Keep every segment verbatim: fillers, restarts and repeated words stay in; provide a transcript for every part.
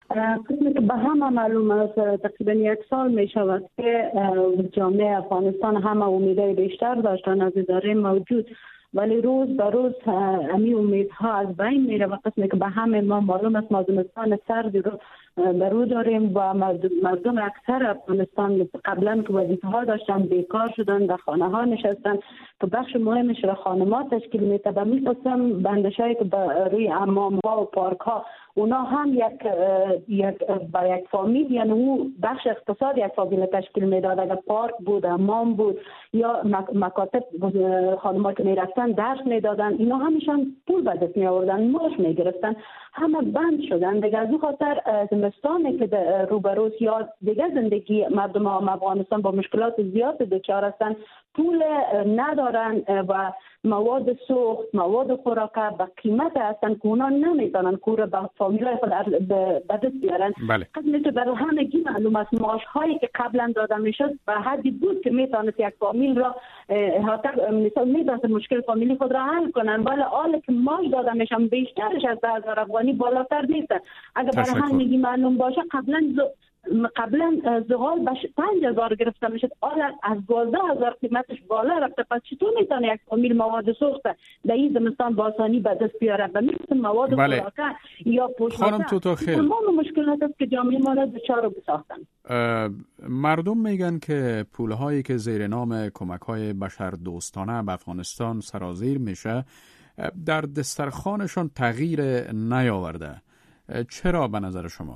قسمی که به همه معلوم است تقریبا یک سال می شود که جامعه افغانستان همه امیدهای بیشتر داشتن از اداره موجود، ولی روز به روز امی امیدها از بین میره و قسمی که به همه ما معلوم است ما زمستان سردی رو به رو داریم و مردم اکثر افغانستان قبلا که وظیفه ها داشتن بیکار شدن، در خانه ها نشستن که بخش مهمش را خانمات تشکیل میده. به می قسم بندشایی که روی حمام ها و پارک ها اونا هم یک یک با یک فامیل، یعنی او بخش اقتصاد یک فامیل تشکیل میداد. اگر پارک بود، حمام بود یا مکاتب خانمات که میرفتن درس میدادن، اینا همیشان پول به دست می آوردن، معاش میگرفتن، همه بند شدن. دیگه از اون خاطر زمستانی که روبروز یا دیگه زندگی مردم افغانستان با مشکلات زیاد دچار هستند، پول ندارن و مواد سوخت، مواد خوراکه به قیمت هستن که اونا نمیتونن کور به فامیلای خود به دست بیارن. بله. مثل برای همگی معلوم است معاش هایی که قبلا داده میشد به حدی بود که میتونست یک فامیل را احاطه مثلا میتونست مشکل فامیلی خود را حل کنن، ولی حالی که معاش داده میشن بیشترش از ده هزار افغانی بالاتر نیست. اگر برای همگی معلوم باشه قبلا ز... قبلا زغال بش پنج هزار گرفته میشد، حالا از دوازده هزار قیمتش بالا رفته. پس چطور میتونه یک فامیل مواد سوخت در این زمستان با آسانی به دست بیاره؟ به مثل مواد بله. خوراکه یا پوشاکه تمام مشکلات است که جامعه ما را دچار بساختن. مردم میگن که پولهایی که زیر نام کمک‌های بشردوستانه به افغانستان سرازیر میشه در دسترخوانشان تغییر نیاورده. چرا به نظر شما؟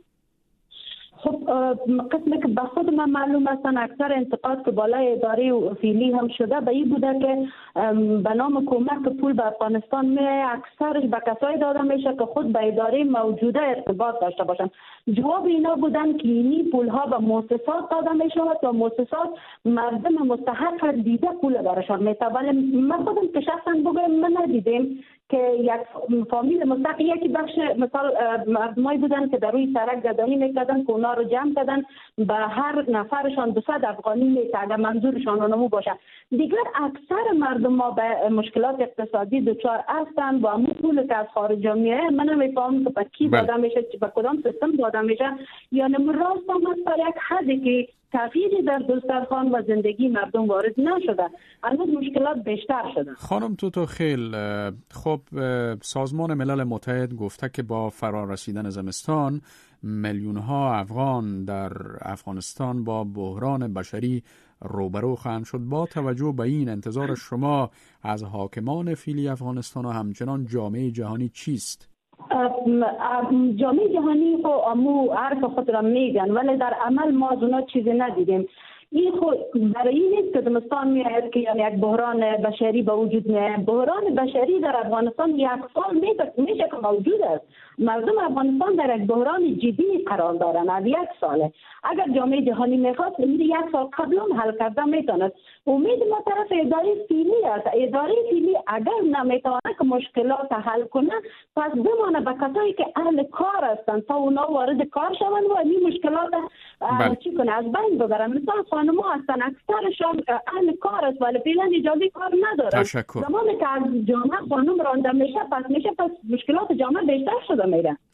خب قسمی که به خود من معلوم هستن اکثر انتقاد که بالای اداره و فیلی هم شده به این بوده که به نام کمک پول به افغانستان می اکثرش به کسایی داده میشه که خود به اداره موجوده ارتباط داشته باشن. جواب اینا بودن که اینی پول ها به مؤسسات داده میشه و مؤسسات مردم مستحق دیده پول برشان میده، ولی من خودم که شخصا بگم من ندیدیم که یک فامیل مستقل یکی بخش مثال مردمایی بودن که در روی سرک گدایی میکردن که اونا رو جمع کردن به هر نفرشان دویست افغانی میده اگر منظورشان اونمو باشه. دیگر اکثر مردم ما به مشکلات اقتصادی دچار هستند و همون پول که از خارج میاد من نمیفهمم که به کی داده میشه، به کدام سیستم داده میشه، یعنی راست هم تا یک حدی که تغییری در دسترخوان و زندگی مردم وارد نشده، الان مشکلات بیشتر شده. خانم توتوخیل، خب سازمان ملل متحد گفته که با فرارسیدن زمستان میلیون ها افغان در افغانستان با بحران بشری روبرو خواهند شد. با توجه به این انتظار شما از حاکمان فعلی افغانستان و همچنان جامعه جهانی چیست؟ جامعه جهانی خو امو عرف خود را میگن ولی در عمل ما از اونا چیزی ندیدیم. این خود برای این نیست که زمستان میاد که یعنی یک بحران بشری به وجود میاد. بحران بشری در افغانستان یک سال میشه که موجود است. مردم افغانستان در یک بحران جدی قرار دارن از یک ساله. اگر جامعه جهانی میخواد این یک سال قبل هم حل کرده میتونه. امید ما طرف اداره فعلی است. اداره فعلی اگر نمیتونه که مشکلات حل کنه پس بمانه به کسایی که اهل کار هستن تا اونا وارد کار شوند و این مشکلات چی کنه از بین ببرن. مثلا خانم‌ها هستن اکثرشان اهل کار است ولی فعلا اجازه کار ندارن. تشکر. زمانی که از جامعه خانم رانده میشه پس میشه پس مشکلات جامعه بیشتر شده میره.